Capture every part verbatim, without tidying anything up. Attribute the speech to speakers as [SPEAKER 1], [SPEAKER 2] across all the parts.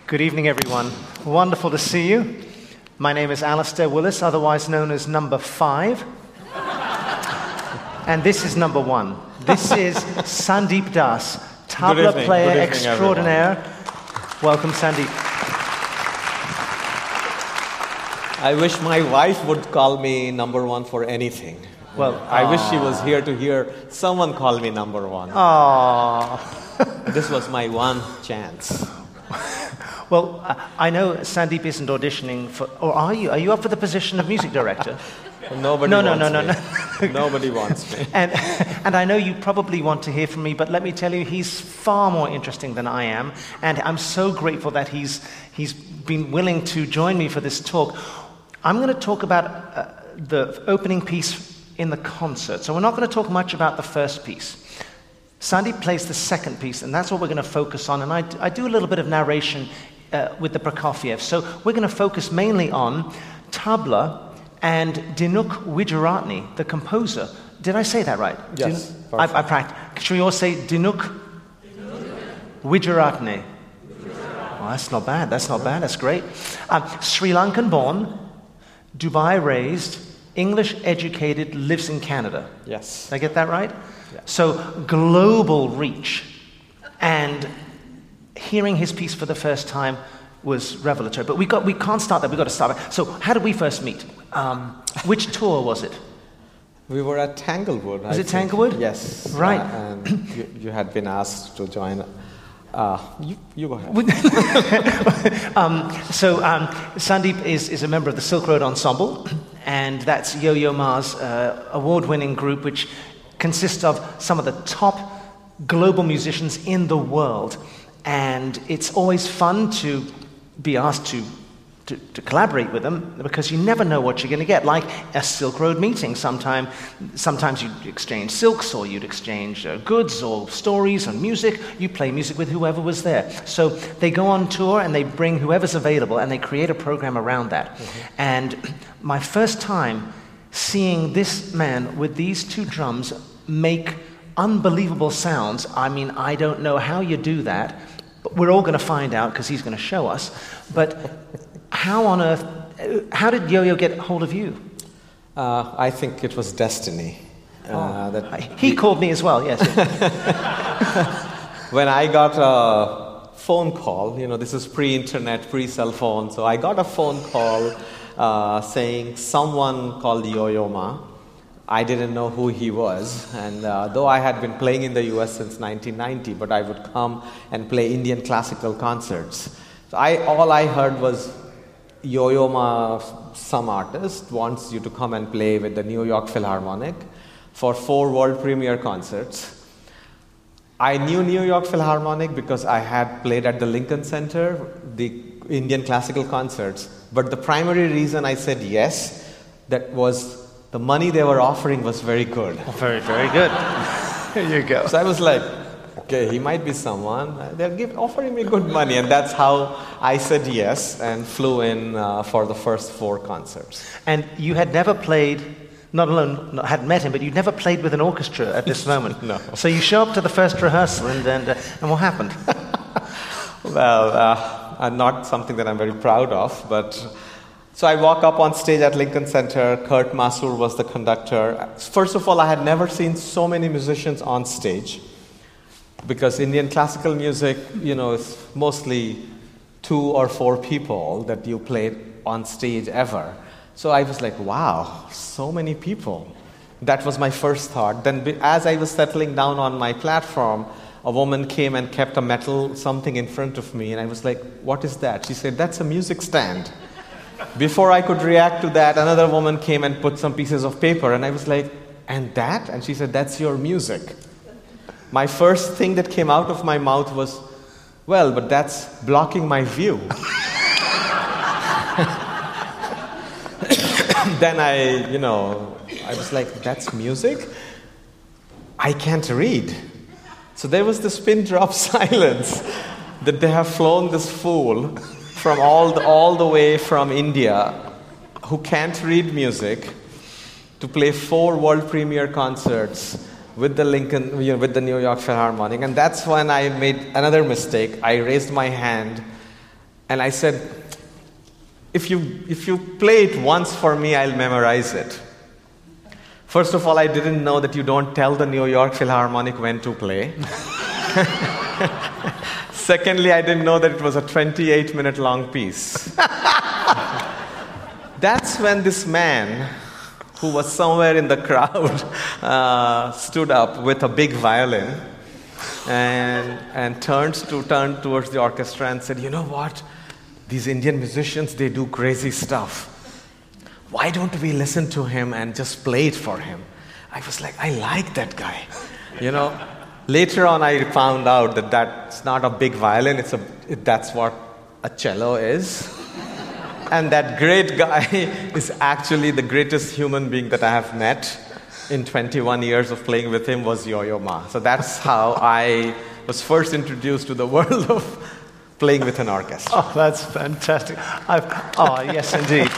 [SPEAKER 1] Good evening, everyone. Wonderful to see you. My name is Alistair Willis, otherwise known as Number Five. And this is Number One. This is Sandeep Das, tabla
[SPEAKER 2] evening.
[SPEAKER 1] player
[SPEAKER 2] Good evening,
[SPEAKER 1] extraordinaire.
[SPEAKER 2] everyone.
[SPEAKER 1] Welcome, Sandeep.
[SPEAKER 2] I wish my wife would call me number one for anything.
[SPEAKER 1] Well,
[SPEAKER 2] I wish she was here to hear someone call me number one.
[SPEAKER 1] Aww.
[SPEAKER 2] This was my one chance.
[SPEAKER 1] Well, uh, I know Sandeep isn't auditioning for, or are you? Are you up for the position of music director?
[SPEAKER 2] Nobody
[SPEAKER 1] No, no,
[SPEAKER 2] wants
[SPEAKER 1] no, no,
[SPEAKER 2] me.
[SPEAKER 1] no.
[SPEAKER 2] Nobody wants me.
[SPEAKER 1] And, and I know you probably want to hear from me, but let me tell you, he's far more interesting than I am. And I'm so grateful that he's, he's been willing to join me for this talk. I'm going to talk about uh, the opening piece in the concert. So we're not going to talk much about the first piece. Sandeep plays the second piece, and that's what we're going to focus on. And I, I do a little bit of narration uh, with the Prokofiev. So we're going to focus mainly on tabla and Dinuk Wijeratne, the composer. Did I say that right?
[SPEAKER 2] Yes.
[SPEAKER 1] Din- I, I practiced. Should we all say Dinuk Wijeratne? Oh, that's not bad. That's not bad. That's great. Um, Sri Lankan born, Dubai raised, English educated, lives in Canada.
[SPEAKER 2] Yes.
[SPEAKER 1] Did I get that right?
[SPEAKER 2] Yeah.
[SPEAKER 1] So global reach, and hearing his piece for the first time was revelatory. But we got we can't start there. We got to start there. So how did we first meet? Um, which tour was it?
[SPEAKER 2] We were at Tanglewood.
[SPEAKER 1] Was
[SPEAKER 2] I
[SPEAKER 1] it
[SPEAKER 2] think.
[SPEAKER 1] Tanglewood?
[SPEAKER 2] Yes.
[SPEAKER 1] Right.
[SPEAKER 2] Uh, and you, you had been asked to join. Uh, you, you go ahead.
[SPEAKER 1] um, so um, Sandeep is, is a member of the Silk Road Ensemble, and that's Yo-Yo Ma's uh, award-winning group, which consists of some of the top global musicians in the world. And it's always fun to be asked to, to, to collaborate with them, because you never know what you're going to get. Like a Silk Road meeting, sometime, sometimes you'd exchange silks, or you'd exchange uh, goods or stories and music. You play music with whoever was there. So they go on tour and they bring whoever's available, and they create a program around that. Mm-hmm. And my first time seeing this man with these two drums make unbelievable sounds, I mean, I don't know how you do that. But we're all going to find out, because he's going to show us. But how on earth, how did Yo-Yo get hold of you?
[SPEAKER 2] Uh, I think it was destiny. Uh,
[SPEAKER 1] oh.
[SPEAKER 2] that
[SPEAKER 1] he called me as well, yes.
[SPEAKER 2] When I got a phone call, you know, this is pre-internet, pre-cell phone, so I got a phone call uh, saying someone called Yo-Yo Ma. I didn't know who he was, and uh, though I had been playing in the U S since nineteen ninety, but I would come and play Indian classical concerts. So I, all I heard was, Yo-Yo Ma, some artist, wants you to come and play with the New York Philharmonic for four world premiere concerts. I knew New York Philharmonic because I had played at the Lincoln Center, the Indian classical concerts. But the primary reason I said yes, that was the money they were offering was very good.
[SPEAKER 1] Oh, very, very good. Here you go.
[SPEAKER 2] So I was like, okay, he might be someone. They're give, offering me good money. And that's how I said yes and flew in uh, for the first four concerts.
[SPEAKER 1] And you had never played, not alone not, had met him, but you'd never played with an orchestra at this moment.
[SPEAKER 2] No.
[SPEAKER 1] So you show up to the first rehearsal, and and, uh, and what happened?
[SPEAKER 2] Well, uh, not something that I'm very proud of, but... So I walk up on stage at Lincoln Center. Kurt Masur was the conductor. First of all, I had never seen so many musicians on stage, because Indian classical music, you know, is mostly two or four people that you play on stage ever. So I was like, wow, so many people. That was my first thought. Then as I was settling down on my platform, a woman came and kept a metal something in front of me, and I was like, what is that? She said, that's a music stand. Before I could react to that, another woman came and put some pieces of paper, and I was like, and that? And she said, that's your music. My first thing that came out of my mouth was, well, but that's blocking my view. Then I, you know, I was like, that's music? I can't read. So there was this pin drop silence that they have flown this fool from all the, all the way from India, who can't read music, to play four world premiere concerts with the Lincoln, you know, with the New York Philharmonic. And that's when I made another mistake. I raised my hand And I said, if you, if you play it once for me, I'll memorize it. First of all, I didn't know that you don't tell the New York Philharmonic when to play. Secondly, I didn't know that it was a twenty-eight minute long piece. That's when this man, who was somewhere in the crowd, uh, stood up with a big violin and, and turned, to, turned towards the orchestra and said, you know what? These Indian musicians, they do crazy stuff. Why don't we listen to him and just play it for him? I was like, I like that guy. You know, later on I found out that that's not a big violin, it's a, it, that's what a cello is. And that great guy is actually the greatest human being that I have met in twenty-one years of playing with him was Yo-Yo Ma. So that's how I was first introduced to the world of playing with an orchestra.
[SPEAKER 1] Oh, that's fantastic. I've, oh, yes, indeed.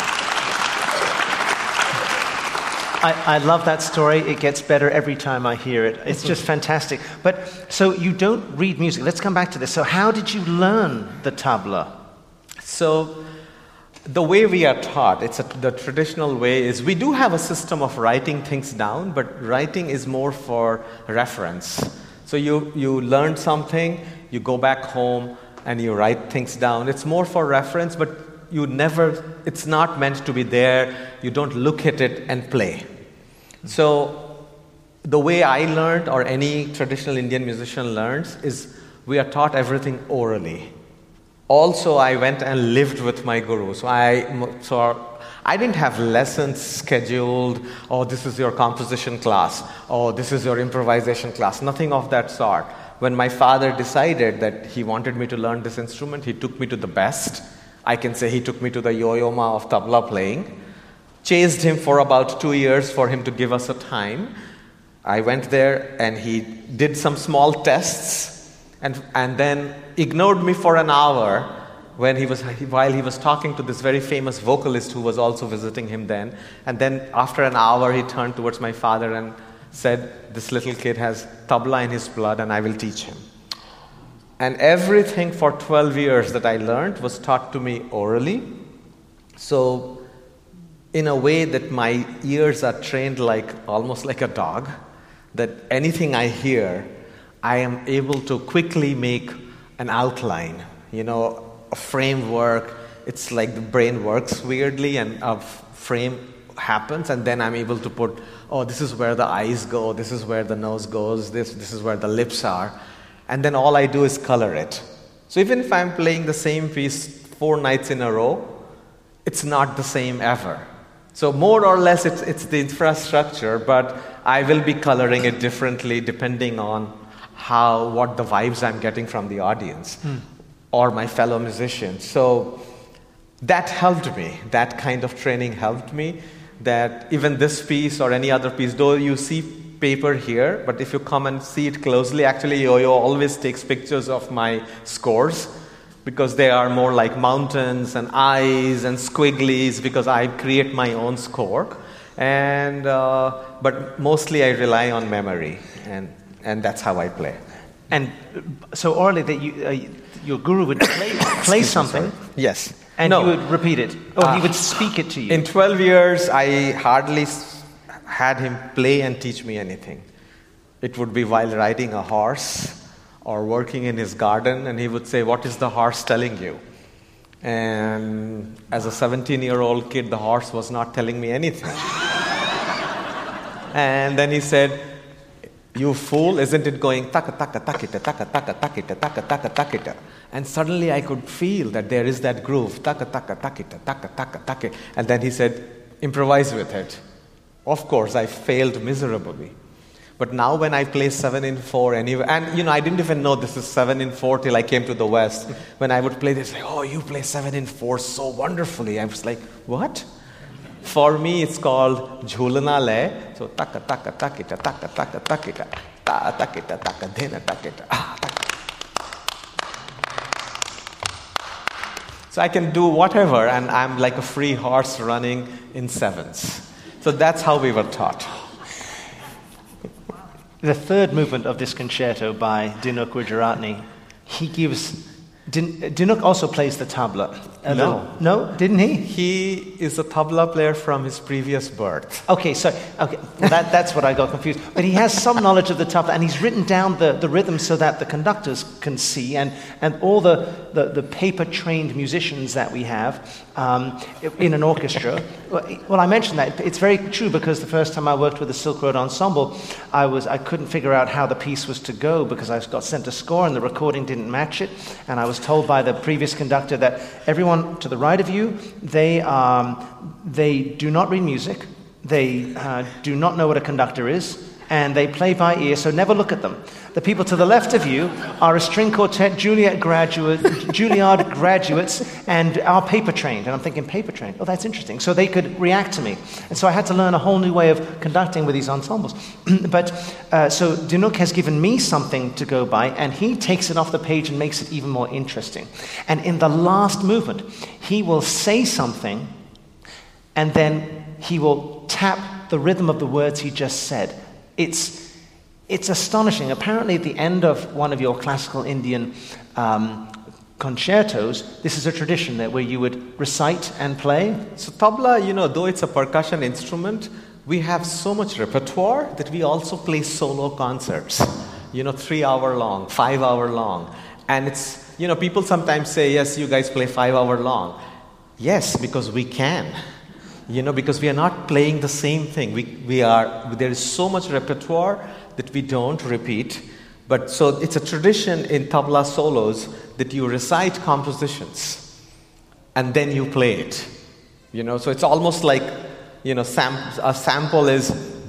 [SPEAKER 1] I, I love that story. It gets better every time I hear it. It's just fantastic. But so you don't read music. Let's come back to this. So how did you learn the tabla?
[SPEAKER 2] So the way we are taught, it's a, the traditional way is we do have a system of writing things down, but writing is more for reference. So you, you learn something, you go back home, and you write things down. It's more for reference, but you never, it's not meant to be there. You don't look at it and play. So the way I learned, or any traditional Indian musician learns, is we are taught everything orally. Also, I went and lived with my guru. So I, so I didn't have lessons scheduled, oh, this is your composition class, oh, this is your improvisation class, nothing of that sort. When my father decided that he wanted me to learn this instrument, he took me to the best. I can say he took me to the Yo-Yo Ma of tabla playing. Chased him for about two years for him to give us a time. I went there and he did some small tests and, and then ignored me for an hour when he was, while he was talking to this very famous vocalist who was also visiting him then. And then after an hour, he turned towards my father and said, this little kid has tabla in his blood and I will teach him. And everything for twelve years that I learned was taught to me orally. So in a way that my ears are trained like almost like a dog, that anything I hear, I am able to quickly make an outline, you know, a framework. It's like the brain works weirdly and a frame happens, and then I'm able to put, oh, this is where the eyes go, this is where the nose goes, this, this is where the lips are. And then all I do is color it. So even if I'm playing the same piece four nights in a row, it's not the same ever. So more or less it's, it's the infrastructure, but I will be coloring it differently depending on how, what the vibes I'm getting from the audience mm. or my fellow musicians. So that helped me. That kind of training helped me. That even this piece or any other piece, though you see paper here, but if you come and see it closely, actually Yo-Yo always takes pictures of my scores because they are more like mountains and eyes and squigglies because I create my own score. And uh, but mostly I rely on memory, and, and that's how I play.
[SPEAKER 1] And so orally, that you, uh, your guru would play, play something.
[SPEAKER 2] Yes.
[SPEAKER 1] And
[SPEAKER 2] no.
[SPEAKER 1] you would repeat it. Or
[SPEAKER 2] uh,
[SPEAKER 1] he would speak it to you.
[SPEAKER 2] In twelve years, I hardly had him play and teach me anything. It would be while riding a horse or working in his garden, and he would say, what is the horse telling you? And as a seventeen-year-old kid, the horse was not telling me anything. And then he said, you fool, isn't it going taka taka takita taka taka takita taka taka takita? And suddenly I could feel that there is that groove, taka taka takita taka taka taka. And then he said, improvise with it. Of course, I failed miserably. But now when I play seven in four anyway, and you know, I didn't even know this is seven in four till I came to the West. When I would play this, like, oh, you play seven in four so wonderfully. I was like, what? For me, it's called Jhulana Le. So taka taka takita taka taka takita ta takita taka dhena takita ah taka. So I can do whatever, and I'm like a free horse running in sevens. So that's how we were taught.
[SPEAKER 1] The third movement of this concerto by Dino Gujaratni, he gives Din- Dinuk also plays the tabla. A
[SPEAKER 2] No.
[SPEAKER 1] little. No, didn't he?
[SPEAKER 2] He is a tabla player from his previous birth.
[SPEAKER 1] Okay, so okay, well, that, that's what I got confused. But he has some knowledge of the tabla, and he's written down the, the rhythm so that the conductors can see, and, and all the, the, the paper-trained musicians that we have um, in an orchestra. Well, I mentioned that. It's very true, because the first time I worked with the Silk Road Ensemble, I was I couldn't figure out how the piece was to go because I got sent a score and the recording didn't match it, and I was told by the previous conductor that everyone to the right of you, they um, they do not read music, they uh, do not know what a conductor is, and they play by ear, so never look at them. The people to the left of you are a string quartet, Juilliard graduate, Juilliard graduates, and are paper trained. And I'm thinking, paper trained? Oh, that's interesting. So they could react to me. And so I had to learn a whole new way of conducting with these ensembles. But uh, so Dinuk has given me something to go by, and he takes it off the page and makes it even more interesting. And in the last movement, he will say something, and then he will tap the rhythm of the words he just said. It's It's astonishing. Apparently, at the end of one of your classical Indian um, concertos, this is a tradition that where you would recite and play.
[SPEAKER 2] So tabla, you know, though it's a percussion instrument, we have so much repertoire that we also play solo concerts, you know, three hour long, five hour long. And it's, you know, people sometimes say, yes, you guys play five hour long. Yes, because we can. You know, because we are not playing the same thing. We we are, there is so much repertoire that we don't repeat. But so it's a tradition in tabla solos that you recite compositions and then you play it. You know, so it's almost like, you know, sam- a sample is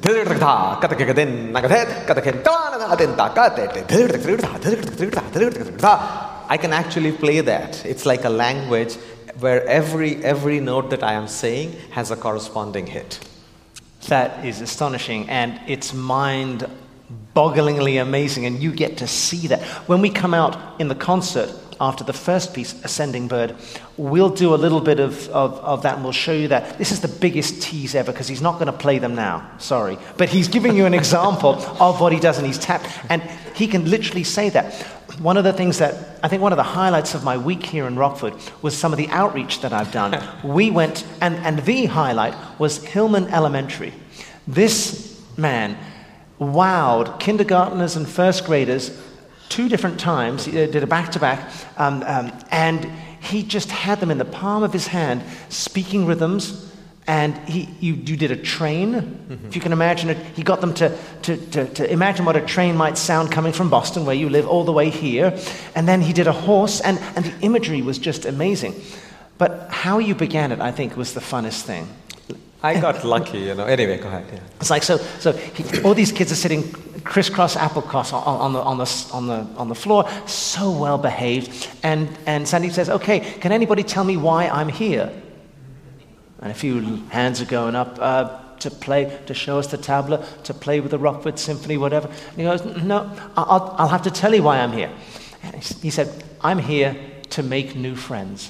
[SPEAKER 2] I can actually play that. It's like a language where every every note that I am saying has a corresponding hit.
[SPEAKER 1] That is astonishing, and it's mind-bogglingly amazing, and you get to see that. When we come out in the concert after the first piece, Ascending Bird, we'll do a little bit of, of, of that, and we'll show you that. This is the biggest tease ever, because he's not going to play them now, sorry. But he's giving you an example of what he does, and he's tapped, and he can literally say that. One of the things that, I think one of the highlights of my week here in Rockford was some of the outreach that I've done. We went, and, and the highlight was Hillman Elementary. This man wowed kindergartners and first graders two different times. He did a back-to-back, um, um, and he just had them in the palm of his hand, speaking rhythms. And he, you, you did a train, mm-hmm. If you can imagine it. He got them to, to, to, to imagine what a train might sound coming from Boston, where you live, all the way here. And then he did a horse, and, and the imagery was just amazing. But how you began it, I think, was the funnest thing.
[SPEAKER 2] I got lucky, you know. Anyway, go ahead. Yeah.
[SPEAKER 1] It's like, so, so he, all these kids are sitting crisscross applecross on, on, the, on, the, on, the, on the floor, so well behaved. And, and Sandeep says, okay, can anybody tell me why I'm here? And a few hands are going up uh, to play, to show us the tabla, to play with the Rockford Symphony, whatever. And he goes, no, I'll, I'll have to tell you why I'm here. And he said, I'm here to make new friends.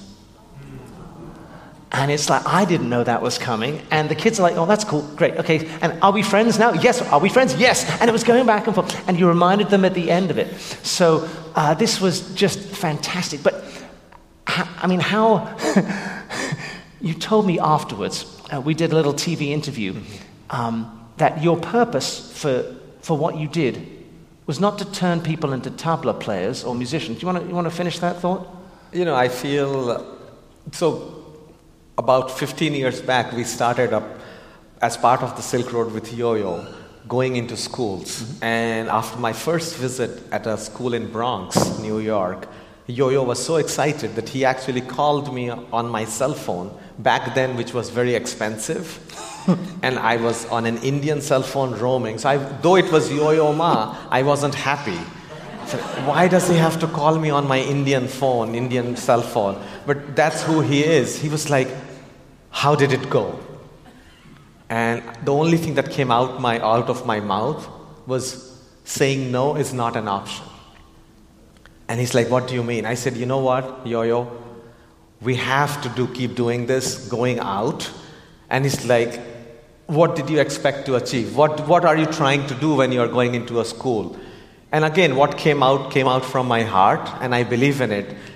[SPEAKER 1] And it's like, I didn't know that was coming. And the kids are like, oh, that's cool, great, okay. And are we friends now? Yes. Are we friends? Yes. And it was going back and forth. And you reminded them at the end of it. So uh, this was just fantastic. But, I mean, how... You told me afterwards, uh, we did a little T V interview, um, that your purpose for for what you did was not to turn people into tabla players or musicians. Do you want to you want to finish that thought?
[SPEAKER 2] You know, I feel uh, so. About fifteen years back, we started up as part of the Silk Road with Yo-Yo, going into schools. Mm-hmm. And after my first visit at a school in Bronx, New York, Yo-Yo was so excited that he actually called me on my cell phone back then, which was very expensive. And I was on an Indian cell phone roaming. So I, though it was Yo-Yo Ma, I wasn't happy. So why does he have to call me on my Indian phone, Indian cell phone? But that's who he is. He was like, how did it go? And the only thing that came out my out of my mouth was saying no is not an option. And he's like, what do you mean? I said, you know what, Yo-Yo? We have to do keep doing this, going out. And he's like, what did you expect to achieve? What what are you trying to do when you're going into a school? And again, what came out came out from my heart, and I believe in it,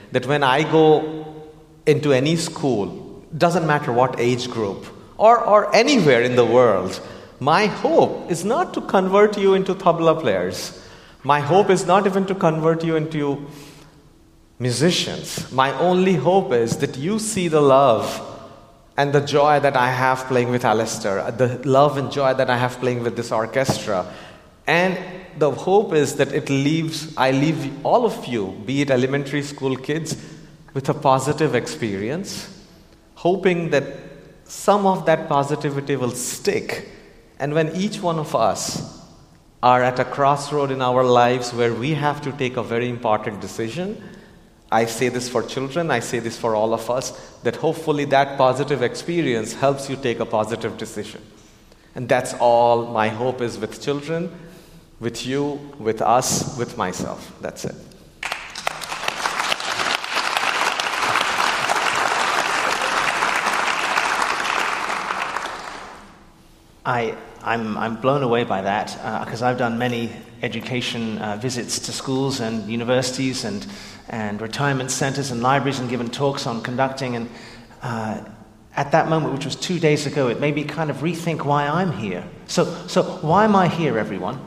[SPEAKER 2] that when I go into any school, doesn't matter what age group, or, or anywhere in the world, my hope is not to convert you into tabla players. My hope is not even to convert you into musicians. My only hope is that you see the love and the joy that I have playing with Alistair, the love and joy that I have playing with this orchestra. And the hope is that it leaves, I leave all of you, be it elementary school kids, with a positive experience, hoping that some of that positivity will stick. And when each one of us are at a crossroad in our lives where we have to take a very important decision, I say this for children, I say this for all of us, that hopefully that positive experience helps you take a positive decision. And that's all my hope is with children, with you, with us, with myself. That's it.
[SPEAKER 1] I, I'm, I'm blown away by that because uh, I've done many education uh, visits to schools and universities and, and retirement centers and libraries and given talks on conducting. And uh, at that moment, which was two days ago, it made me kind of rethink why I'm here. So, so why am I here, everyone?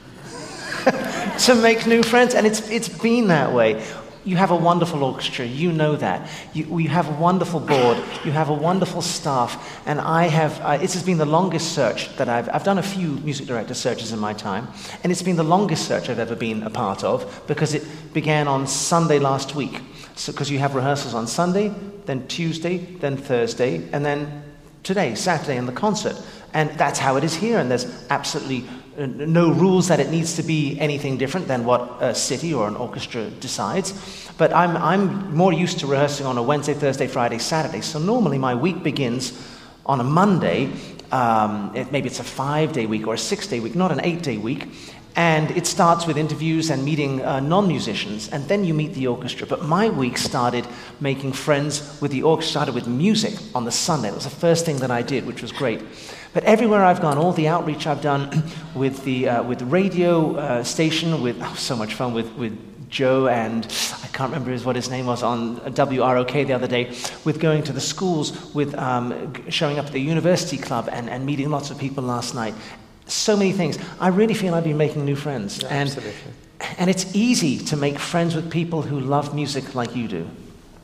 [SPEAKER 1] To make new friends. And it's, it's been that way. You have a wonderful orchestra, you know that. You, you have a wonderful board, you have a wonderful staff, and I have, uh, this has been the longest search that I've, I've done a few music director searches in my time, and it's been the longest search I've ever been a part of, because it began on Sunday last week. So, because you have rehearsals on Sunday, then Tuesday, then Thursday, and then today, Saturday, and the concert. And that's how it is here, and there's absolutely no rules that it needs to be anything different than what a city or an orchestra decides. But I'm, I'm more used to rehearsing on a Wednesday, Thursday, Friday, Saturday. So normally my week begins on a Monday. Um, it, maybe it's a five-day week or a six-day week, not an eight-day week. And it starts with interviews and meeting uh, non-musicians, and then you meet the orchestra. But my week started making friends with the orchestra, started with music on the Sunday. It was the first thing that I did, which was great. But everywhere I've gone, all the outreach I've done with the uh, with the radio uh, station, with oh, so much fun with, with Joe and I can't remember his, what his name was on W R O K the other day, with going to the schools, with um, showing up at the university club and, and meeting lots of people last night. So many things. I really feel I've been making new friends.
[SPEAKER 2] Yeah,
[SPEAKER 1] and,
[SPEAKER 2] absolutely.
[SPEAKER 1] And it's easy to make friends with people who love music like you do.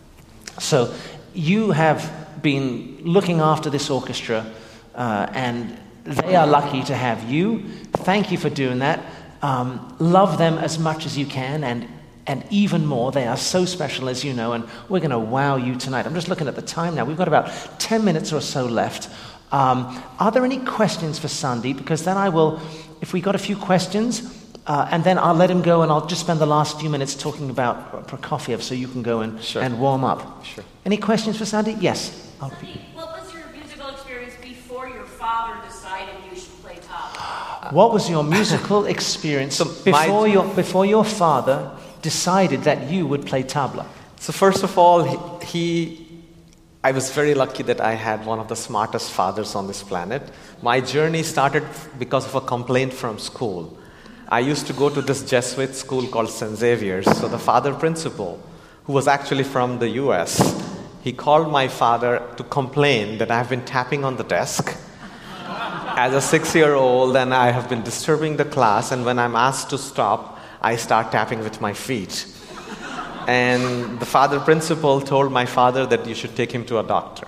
[SPEAKER 1] So you have been looking after this orchestra, uh, and they are lucky to have you. Thank you for doing that. Um, love them as much as you can, and and even more. They are so special, as you know, and we're going to wow you tonight. I'm just looking at the time now. We've got about ten minutes or so left. Um, are there any questions for Sandeep? Because then I will, if we got a few questions, uh, and then I'll let him go, and I'll just spend the last few minutes talking about Prokofiev, so you can go and,
[SPEAKER 2] sure.
[SPEAKER 1] and warm up.
[SPEAKER 2] Sure.
[SPEAKER 1] Any questions for Sandeep? Yes. I'll
[SPEAKER 3] Sandeep, what was your musical experience before your father decided you should play tabla?
[SPEAKER 1] What was your musical experience
[SPEAKER 2] so
[SPEAKER 1] before
[SPEAKER 2] my,
[SPEAKER 1] your before your father decided that you would play tabla?
[SPEAKER 2] So first of all, he, he I was very lucky that I had one of the smartest fathers on this planet. My journey started because of a complaint from school. I used to go to this Jesuit school called Saint Xavier's. So the father principal, who was actually from the U S, he called my father to complain that I've been tapping on the desk as a six-year-old, and I have been disturbing the class, and when I'm asked to stop, I start tapping with my feet. And the father principal told my father that you should take him to a doctor.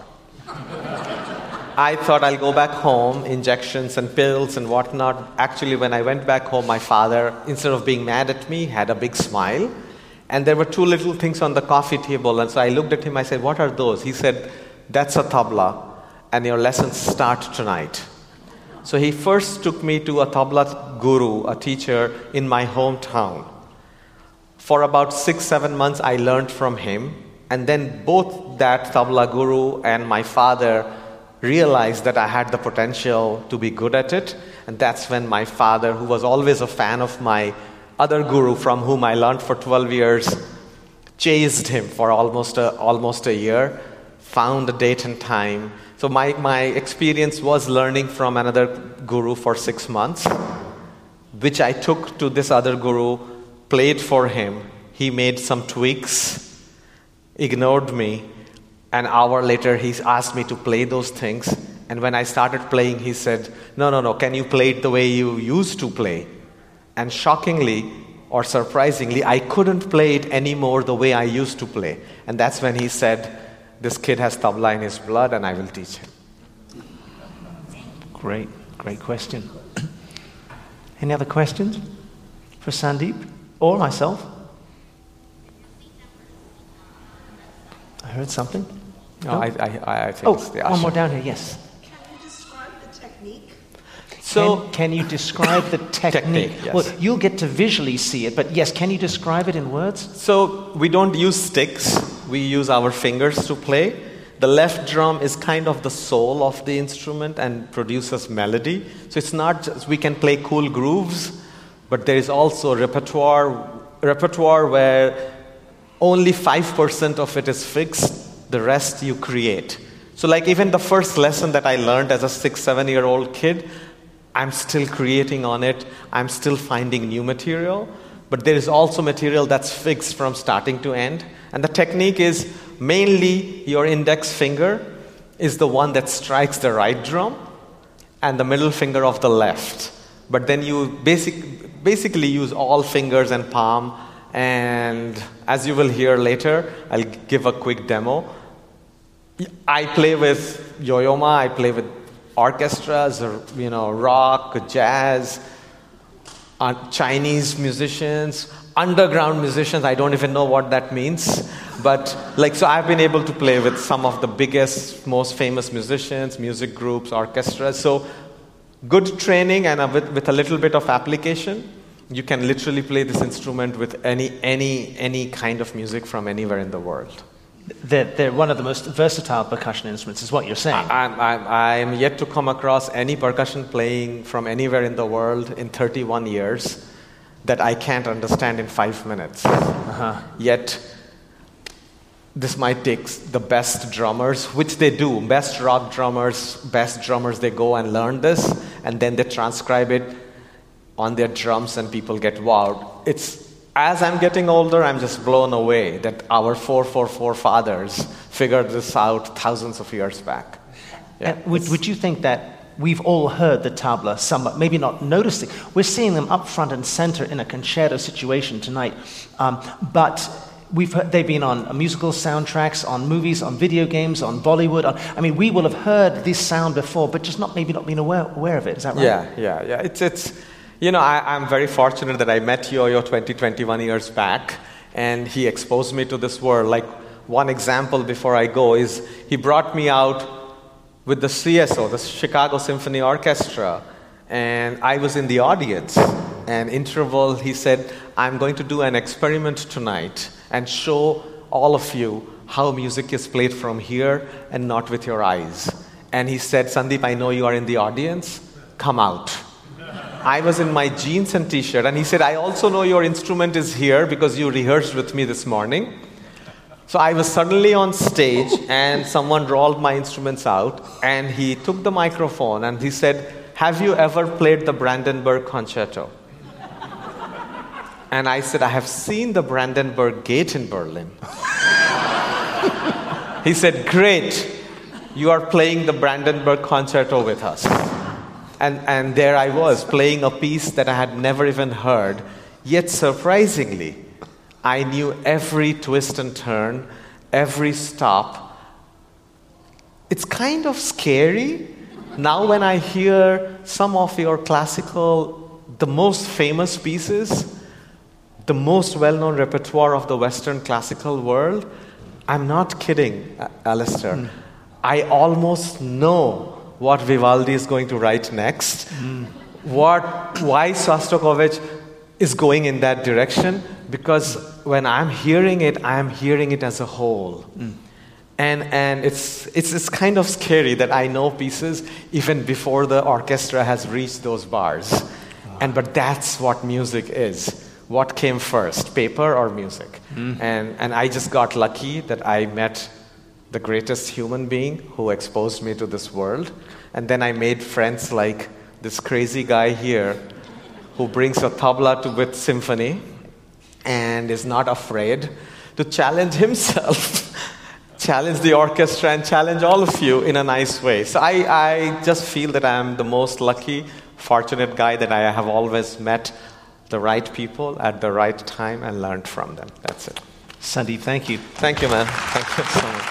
[SPEAKER 2] I thought I'll go back home, injections and pills and whatnot. Actually, when I went back home, my father, instead of being mad at me, had a big smile. And there were two little things on the coffee table. And so I looked at him, I said, "What are those?" He said, "That's a tabla, and your lessons start tonight." So he first took me to a tabla guru, a teacher in my hometown. For about six, seven months, I learned from him. And then both that tabla guru and my father realized that I had the potential to be good at it. And that's when my father, who was always a fan of my other guru from whom I learned for twelve years, chased him for almost a, almost a year, found a date and time. So my, my experience was learning from another guru for six months, which I took to this other guru, played for him. He made some tweaks. ignored me. An hour later, he asked me to play those things. And when I started playing, he said, no, no, no, can you play it the way you used to play? And shockingly, or surprisingly, I couldn't play it anymore the way I used to play. And that's when he said, this kid has tabla in his blood and I will teach him.
[SPEAKER 1] Great, great question. Any other questions for Sandeep or myself? I heard something.
[SPEAKER 2] No, I, I, I think
[SPEAKER 1] oh,
[SPEAKER 2] it's the
[SPEAKER 1] one
[SPEAKER 2] usher.
[SPEAKER 1] more down here, yes.
[SPEAKER 4] Can you describe the technique?
[SPEAKER 2] So,
[SPEAKER 1] can, can you describe the technique?
[SPEAKER 2] Technique, yes.
[SPEAKER 1] Well, you'll get to visually see it, but yes, can you describe it in words?
[SPEAKER 2] so we don't use sticks. We use our fingers to play. The left drum is kind of the soul of the instrument and produces melody. So it's not just we can play cool grooves, but there is also repertoire, repertoire where only five percent of it is fixed, the rest you create. So like even the first lesson that I learned as a six, seven-year-old kid, I'm still creating on it. I'm still finding new material. But there is also material that's fixed from starting to end. And the technique is mainly your index finger is the one that strikes the right drum and the middle finger of the left. But then you basic, basically use all fingers and palm. And as you will hear later, I'll give a quick demo. I play with yo-yo ma, I play with orchestras, or, you know, rock, jazz, uh, Chinese musicians, underground musicians. I don't even know what that means. But like, so I've been able to play with some of the biggest, most famous musicians, music groups, orchestras. So good training and a, with, with a little bit of application, you can literally play this instrument with any, any, any kind of music from anywhere in the world.
[SPEAKER 1] They're, they're one of the most versatile percussion instruments, is what you're saying.
[SPEAKER 2] I'm, I'm, I'm yet to come across any percussion playing from anywhere in the world in thirty-one years that I can't understand in five minutes.
[SPEAKER 1] Uh-huh.
[SPEAKER 2] Yet, this might take the best drummers, which they do. Best rock drummers, best drummers, they go and learn this, and then they transcribe it on their drums, and people get wowed. It's As I'm getting older, I'm just blown away that our four four four fathers figured this out thousands of years back. Yeah,
[SPEAKER 1] And would, would you think that we've all heard the tabla, somewhat, maybe not noticing? We're seeing them up front and center in a concerto situation tonight, um, but we've heard, they've been on musical soundtracks, on movies, on video games, on Bollywood. On, I mean, we will have heard this sound before, but just not maybe not been aware, aware of it. Is that right?
[SPEAKER 2] Yeah, yeah, yeah. It's it's. You know, I, I'm very fortunate that I met Yo-Yo twenty, twenty-one years back, and he exposed me to this world. Like, one example before I go is he brought me out with the C S O, the Chicago Symphony Orchestra, and I was in the audience. And interval, he said, I'm going to do an experiment tonight and show all of you how music is played from here and not with your eyes. And he said, Sandeep, I know you are in the audience. Come out. I was in my jeans and t-shirt, and he said, I also know your instrument is here because you rehearsed with me this morning. So I was suddenly on stage, and someone rolled my instruments out, and he took the microphone, and he said, have you ever played the Brandenburg Concerto? And I said, I have seen the Brandenburg Gate in Berlin. He said, great, you are playing the Brandenburg Concerto with us. And, and there I was, playing a piece that I had never even heard. Yet surprisingly, I knew every twist and turn, every stop. It's kind of scary. Now when I hear some of your classical, the most famous pieces, the most well-known repertoire of the Western classical world, I'm not kidding, Alistair. Mm. I almost know what Vivaldi is going to write next, mm. what, why Shostakovich is going in that direction, because when I'm hearing it, I'm hearing it as a whole. Mm. And, and it's, it's, it's kind of scary that I know pieces even before the orchestra has reached those bars. Wow. And, but that's what music is. What came first, paper or music? Mm. And, and I just got lucky that I met the greatest human being who exposed me to this world. And then I made friends like this crazy guy here who brings a tabla to with symphony and is not afraid to challenge himself challenge the orchestra and challenge all of you in a nice way. So I, I just feel that I'm the most lucky, fortunate guy that I have always met the right people at the right time and learned from them. That's it.
[SPEAKER 1] Sandeep, thank you.
[SPEAKER 2] Thank you, man. Thank you so much.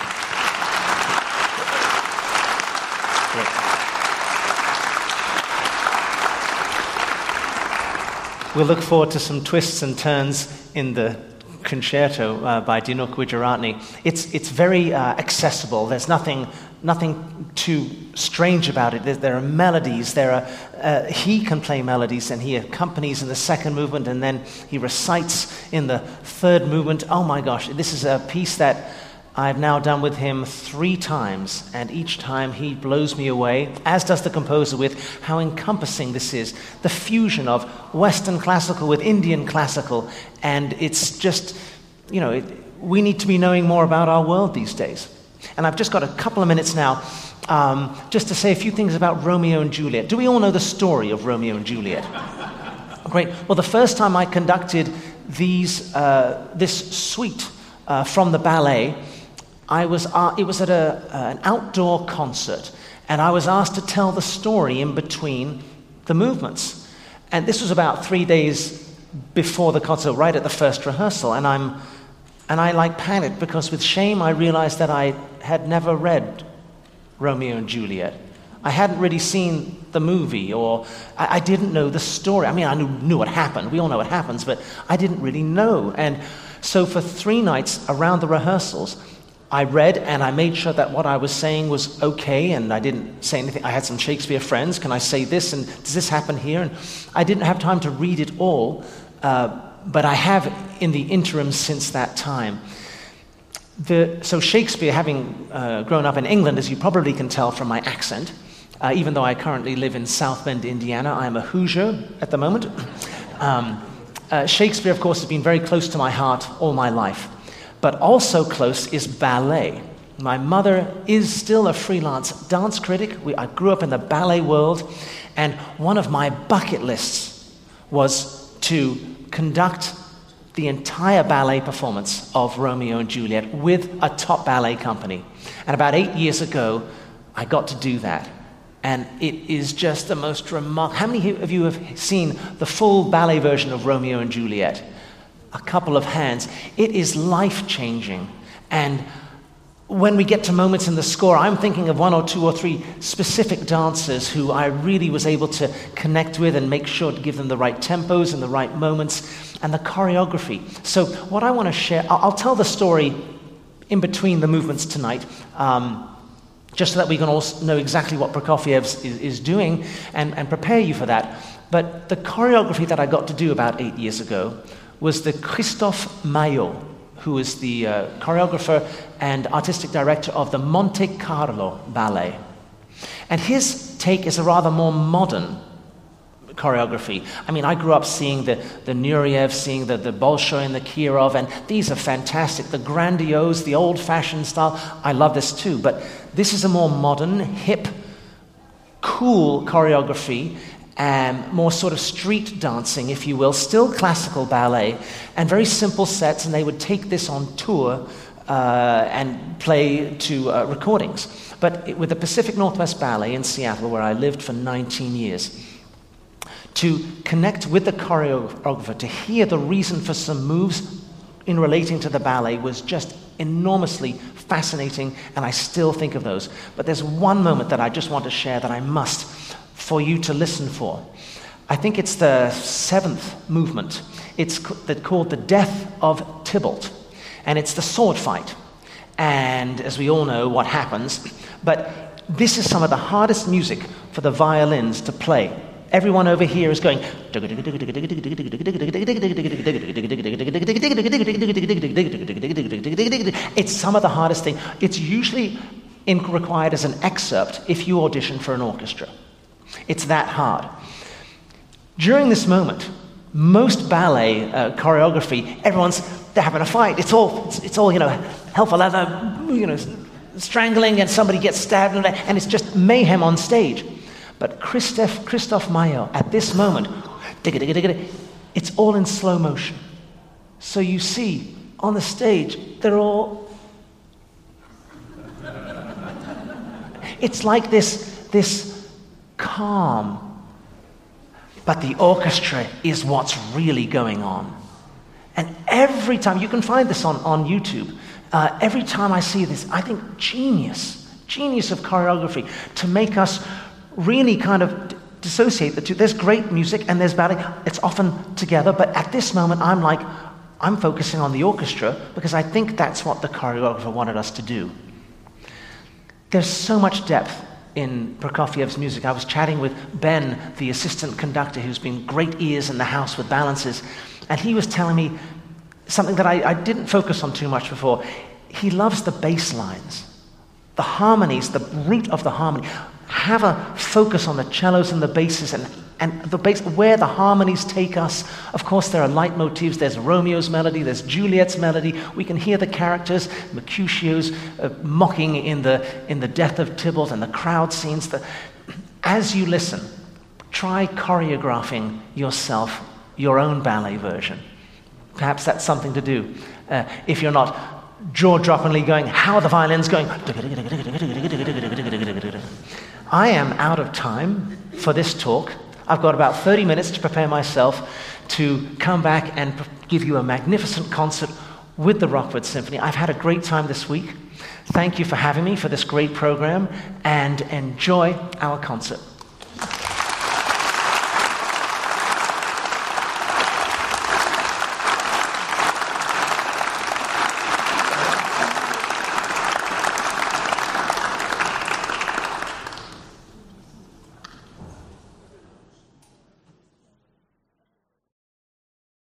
[SPEAKER 1] We'll look forward to some twists and turns in the concerto uh, by Dinook Wijeratne. It's it's very uh, accessible. There's nothing nothing too strange about it. There, there are melodies. There are uh, he can play melodies, and he accompanies in the second movement, and then he recites in the third movement. Oh my gosh, this is a piece that I've now done with him three times, and each time he blows me away, as does the composer, with how encompassing this is. The fusion of Western classical with Indian classical, and it's just, you know, it, we need to be knowing more about our world these days. And I've just got a couple of minutes now um, just to say a few things about Romeo and Juliet. Do we all know the story of Romeo and Juliet? Great. Well, the first time I conducted these uh, this suite uh, from the ballet, I was, uh, it was at a, uh, an outdoor concert, and I was asked to tell the story in between the movements. And this was about three days before the concert, right at the first rehearsal, and I'm, and I like panicked because with shame I realized that I had never read Romeo and Juliet. I hadn't really seen the movie, or I, I didn't know the story. I mean, I knew, knew what happened. We all know what happens, but I didn't really know. And so for three nights around the rehearsals, I read and I made sure that what I was saying was okay, and I didn't say anything. I had some Shakespeare friends. Can I say this? And does this happen here? And I didn't have time to read it all, uh, but I have in the interim since that time. The, so Shakespeare, having uh, grown up in England, as you probably can tell from my accent, uh, even though I currently live in South Bend, Indiana, I am a Hoosier at the moment. Um, uh, Shakespeare, of course, has been very close to my heart all my life. But also close is ballet. My mother is still a freelance dance critic. We, I grew up in the ballet world, and one of my bucket lists was to conduct the entire ballet performance of Romeo and Juliet with a top ballet company. And about eight years ago, I got to do that. And it is just the most remarkable. How many of you have seen the full ballet version of Romeo and Juliet? A couple of hands. It is life-changing. And when we get to moments in the score, I'm thinking of one or two or three specific dancers who I really was able to connect with and make sure to give them the right tempos and the right moments and the choreography. So what I want to share, I'll, I'll tell the story in between the movements tonight, um, just so that we can all know exactly what Prokofiev is, is doing and, and prepare you for that. But the choreography that I got to do about eight years ago was the Christophe Maillot, who is the uh, choreographer and artistic director of the Monte Carlo Ballet. And his take is a rather more modern choreography. I mean, I grew up seeing the, the Nureyev, seeing the, the Bolshoi and the Kirov, and these are fantastic. The grandiose, the old-fashioned style, I love this too. But this is a more modern, hip, cool choreography, and more sort of street dancing, if you will, still classical ballet, and very simple sets, and they would take this on tour uh, and play to uh, recordings. But it, with the Pacific Northwest Ballet in Seattle, where I lived for nineteen years, to connect with the choreographer, to hear the reason for some moves in relating to the ballet was just enormously fascinating, and I still think of those. But there's one moment that I just want to share that I must for you to listen for. I think it's the seventh movement. It's called The Death of Tybalt, and it's the sword fight. And as we all know what happens, but this is some of the hardest music for the violins to play. Everyone over here is going. It's some of the hardest thing. It's usually in, required as an excerpt if you audition for an orchestra. It's that hard. During this moment, most ballet uh, choreography, everyone's they're having a fight. It's all it's, it's all you know, hell for leather, you know, strangling, and somebody gets stabbed, and it's just mayhem on stage. But Christophe Christophe Maillot, at this moment, it's all in slow motion. So you see on the stage, they're all It's like this, this calm. But the orchestra is what's really going on. And every time, you can find this on, on YouTube, uh, every time I see this, I think genius, genius of choreography to make us really kind of d- dissociate the two. There's great music and there's ballet. It's often together, but at this moment I'm like, I'm focusing on the orchestra because I think that's what the choreographer wanted us to do. There's so much depth in Prokofiev's music. I was chatting with Ben, the assistant conductor, who's been great ears in the house with balances, and he was telling me something that I, I didn't focus on too much before. He loves the bass lines, the harmonies, the root of the harmony. Have a focus on the cellos and the basses and, and the bass, where the harmonies take us. Of course, there are leitmotifs. There's Romeo's melody, there's Juliet's melody. We can hear the characters, Mercutio's uh, mocking in the in the death of Tybalt and the crowd scenes. The, as you listen, try choreographing yourself your own ballet version. Perhaps that's something to do. Uh, if you're not jaw-droppingly going, how are the violins going? I am out of time for this talk. I've got about thirty minutes to prepare myself to come back and give you a magnificent concert with the Rockford Symphony. I've had a great time this week. Thank you for having me for this great program, and enjoy our concert.